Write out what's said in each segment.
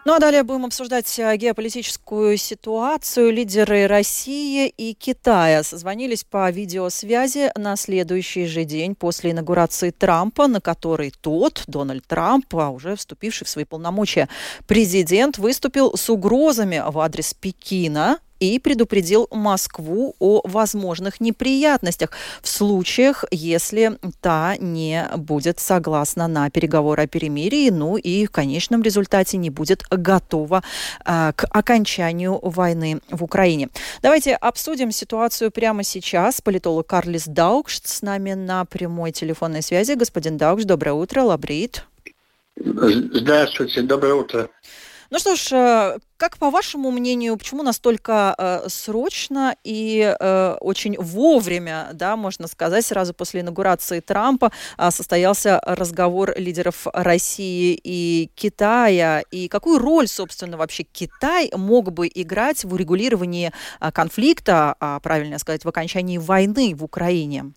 Ну а далее будем обсуждать геополитическую ситуацию. Лидеры России и Китая созвонились по видеосвязи на следующий же день после инаугурации Трампа, на которой тот, Дональд Трамп, уже вступивший в свои полномочия президент, выступил с угрозами в адрес Пекина и предупредил Москву о возможных неприятностях в случаях, если та не будет согласна на переговоры о перемирии, ну и в конечном результате не будет готова к окончанию войны в Украине. Давайте обсудим ситуацию прямо сейчас. Политолог Карлис Даукшт с нами на прямой телефонной связи. Господин Даукшт, доброе утро. Лабрит. Здравствуйте, доброе утро. Ну что ж, как по вашему мнению, почему настолько срочно и очень вовремя, да, можно сказать, сразу после инаугурации Трампа состоялся разговор лидеров России и Китая? И какую роль, собственно, вообще Китай мог бы играть в урегулировании конфликта, правильно сказать, в окончании войны в Украине?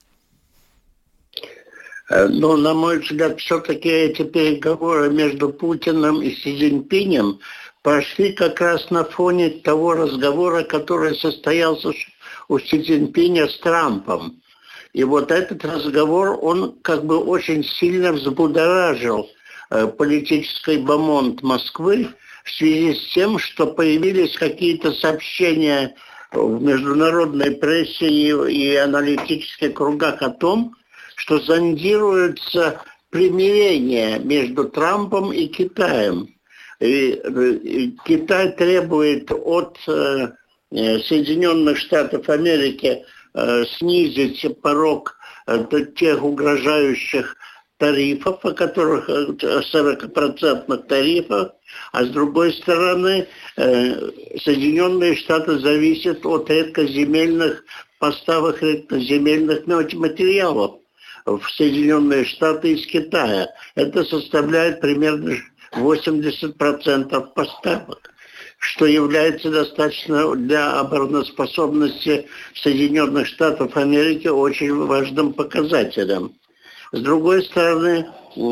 Но, на мой взгляд, все-таки эти переговоры между Путиным и Си Цзиньпинем прошли как раз на фоне того разговора, который состоялся у Си Цзиньпиня с Трампом. И вот этот разговор, он как бы очень сильно взбудоражил политический бомонд Москвы в связи с тем, что появились какие-то сообщения в международной прессе и аналитических кругах о том, что зондируется примирение между Трампом и Китаем. И Китай требует от Соединенных Штатов Америки снизить порог тех угрожающих тарифов, о которых 40% тарифов, а с другой стороны Соединенные Штаты зависят от редкоземельных поставок редкоземельных материалов в Соединенные Штаты из Китая. Это составляет примерно 80% поставок, что является достаточно для обороноспособности Соединенных Штатов Америки очень важным показателем. С другой стороны,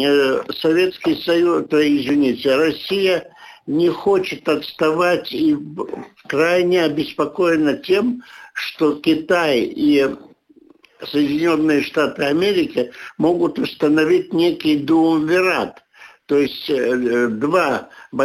Россия не хочет отставать и крайне обеспокоена тем, что Китай и Соединенные Штаты Америки могут установить некий дуумвират, то есть две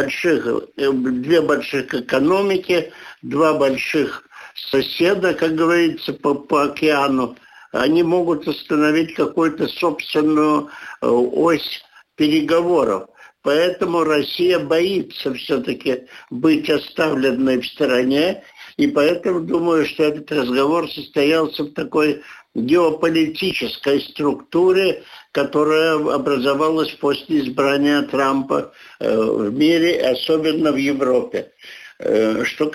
больших экономики, два больших соседа, как говорится, по океану, они могут установить какую-то собственную ось переговоров. Поэтому Россия боится все-таки быть оставленной в стороне, и поэтому думаю, что этот разговор состоялся в такой геополитической структуре, которая образовалась после избрания Трампа в мире, особенно в Европе. Что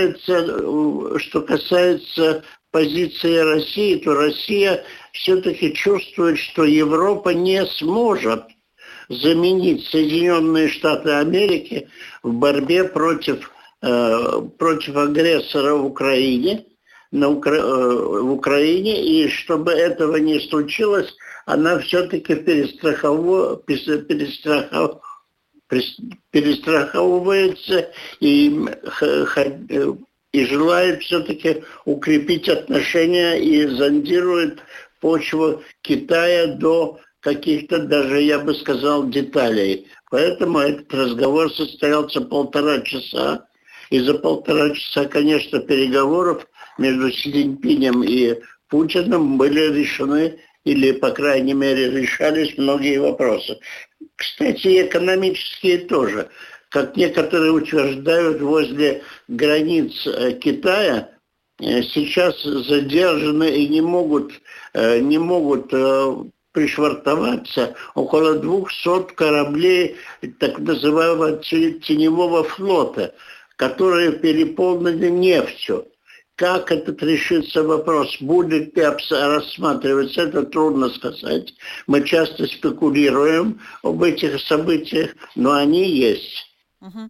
касается позиции России, то Россия все-таки чувствует, что Европа не сможет заменить Соединенные Штаты Америки в борьбе против агрессора в Украине, и чтобы этого не случилось, она все-таки перестраховывается и желает все-таки укрепить отношения и зондирует почву Китая до каких-то, даже я бы сказал, деталей. Поэтому этот разговор состоялся 1,5 часа. И за 1,5 часа, конечно, переговоров между Си Цзиньпинем и Путиным были решены, или, по крайней мере, решались многие вопросы. Кстати, и экономические тоже. Как некоторые утверждают, возле границ Китая сейчас задержаны и не могут пришвартоваться около 200 кораблей так называемого теневого флота, которые переполнены нефтью. Как этот решится вопрос, будет ли рассматриваться, это трудно сказать. Мы часто спекулируем об этих событиях, но они есть.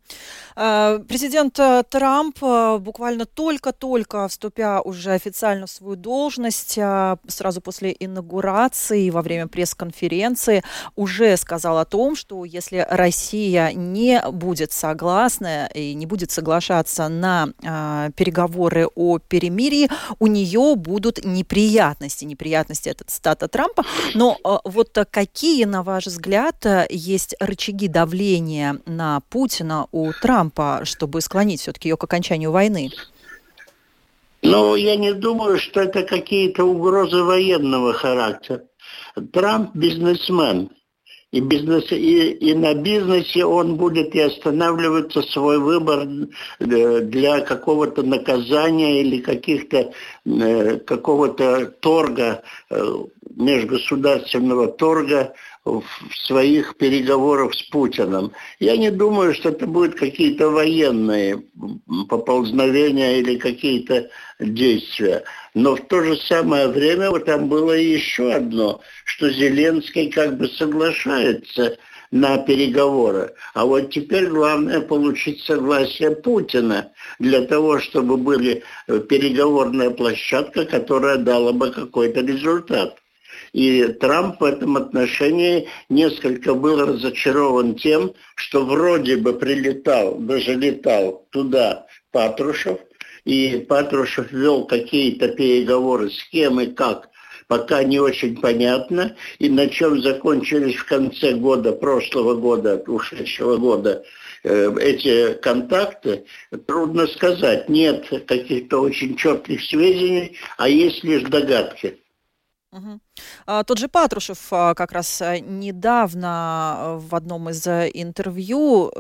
Президент Трамп буквально только-только вступя уже официально в свою должность, сразу после инаугурации, во время пресс-конференции, уже сказал о том, что если Россия не будет согласна и не будет соглашаться на переговоры о перемирии, у нее будут неприятности. Неприятности — это цитата Трампа. Но вот какие, на ваш взгляд, есть рычаги давления на Путина у Трампа, чтобы склонить все-таки ее к окончанию войны? Но я не думаю, что это какие-то угрозы военного характера. Трамп бизнесмен. И на бизнесе он будет и останавливаться свой выбор для какого-то наказания или какого-то торга, межгосударственного торга в своих переговорах с Путиным. Я не думаю, что это будут какие-то военные поползновения или какие-то действия. Но в то же самое время вот там было еще одно, что Зеленский как бы соглашается на переговоры. А вот теперь главное получить согласие Путина для того, чтобы была переговорная площадка, которая дала бы какой-то результат. И Трамп в этом отношении несколько был разочарован тем, что вроде бы даже летал туда Патрушев, и Патрушев вел какие-то переговоры с кем и как, пока не очень понятно, и на чем закончились в конце прошлого года, ушедшего года, эти контакты, трудно сказать. Нет каких-то очень четких сведений, а есть лишь догадки. Угу. Тот же Патрушев как раз недавно в одном из интервью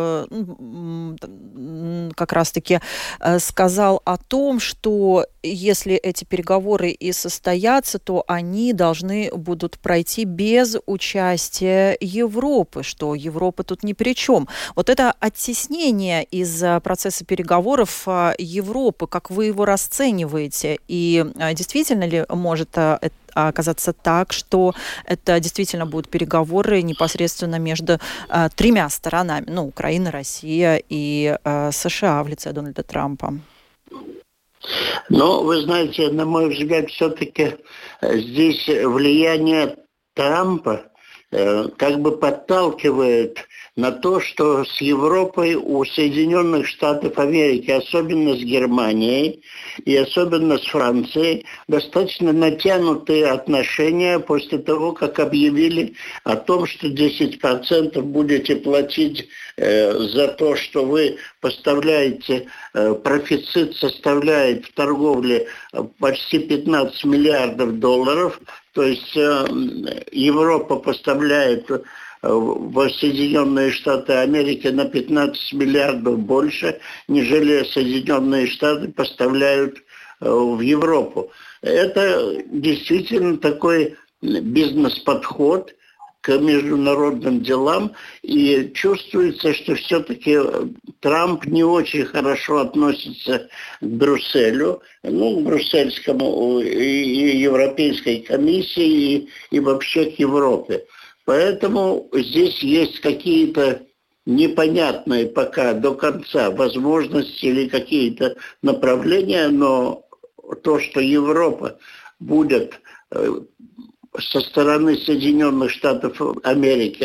как раз-таки сказал о том, что если эти переговоры и состоятся, то они должны будут пройти без участия Европы, что Европа тут ни при чем. Вот это оттеснение из процесса переговоров Европы, как вы его расцениваете? И действительно ли может оказаться так, что это действительно будут переговоры непосредственно между тремя сторонами, Украина, Россия и США в лице Дональда Трампа? Но, вы знаете, на мой взгляд, все-таки здесь влияние Трампа как бы подталкивает на то, что с Европой у Соединенных Штатов Америки, особенно с Германией и особенно с Францией, достаточно натянутые отношения после того, как объявили о том, что 10% будете платить за то, что вы поставляете, профицит составляет в торговле почти 15 миллиардов долларов, то есть Европа поставляет в Соединенные Штаты Америки на 15 миллиардов больше, нежели Соединенные Штаты поставляют в Европу. Это действительно такой бизнес-подход к международным делам, и чувствуется, что все-таки Трамп не очень хорошо относится к Брюсселю, к брюссельскому и Европейской комиссии, и вообще к Европе. Поэтому здесь есть какие-то непонятные пока до конца возможности или какие-то направления, но то, что Европа будет со стороны Соединенных Штатов Америки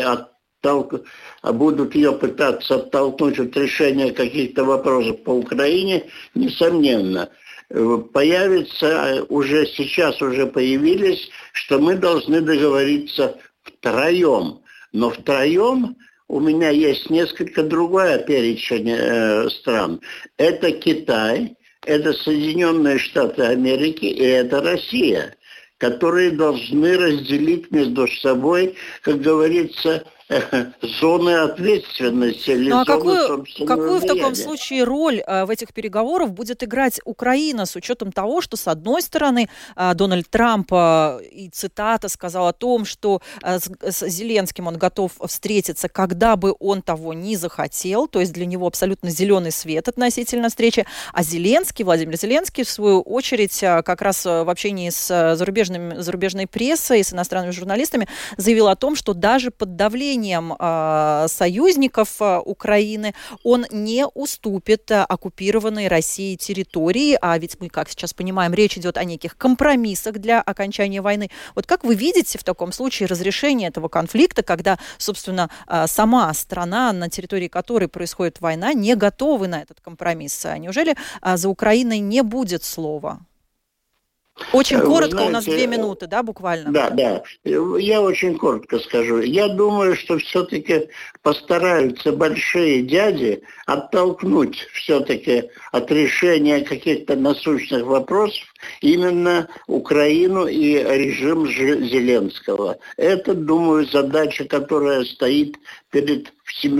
будут ее пытаться оттолкнуть от решения каких-то вопросов по Украине, несомненно. Появится, сейчас уже появились, что мы должны договориться втроем. Но втроем у меня есть несколько другой перечень стран. Это Китай, это Соединенные Штаты Америки и это Россия, которые должны разделить между собой, как говорится, зоны ответственности. Ну а какую в таком случае роль в этих переговорах будет играть Украина с учетом того, что, с одной стороны, Дональд Трамп, и цитата, сказал о том, что с Зеленским он готов встретиться, когда бы он того не захотел, то есть для него абсолютно зеленый свет относительно встречи, а Владимир Зеленский, в свою очередь, как раз в общении с зарубежной прессой, с иностранными журналистами, заявил о том, что даже под давлением заверениям союзников Украины он не уступит оккупированной Россией территории, а ведь мы, как сейчас понимаем, речь идет о неких компромиссах для окончания войны. Вот как вы видите в таком случае разрешение этого конфликта, когда, собственно, сама страна, на территории которой происходит война, не готовы на этот компромисс? Неужели за Украиной не будет слова? Очень коротко, знаете, у нас 2 минуты, да, буквально? Да. Я очень коротко скажу. Я думаю, что все-таки постараются большие дяди оттолкнуть все-таки от решения каких-то насущных вопросов именно Украину и режим Зеленского. Это, думаю, задача, которая стоит перед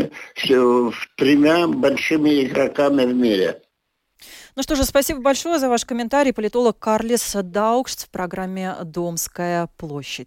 3 большими игроками в мире. Ну что же, спасибо большое за ваш комментарий. Политолог Карлис Даукшц в программе «Домская площадь».